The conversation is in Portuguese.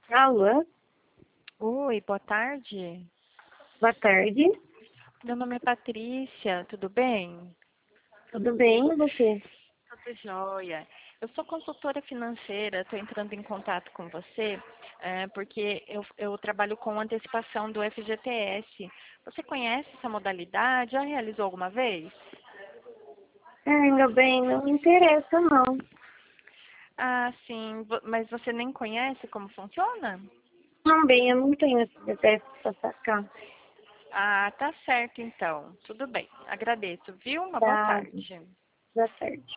Alô, Oi, boa tarde. boa tarde. Meu nome é Patrícia, tudo bem? Tudo bem, e você? Tudo jóia. Eu sou consultora financeira, estou entrando em contato com você porque eu trabalho com antecipação do FGTS. Você conhece essa modalidade? Já realizou alguma vez? Ai, meu bem, não me interessa, não. Ah, sim, mas você nem conhece como funciona? Não, bem, eu não tenho esse deteste pra sacar. Ah, tá certo então. Tudo bem. Agradeço, viu? Uma boa Tá, tarde. boa tarde.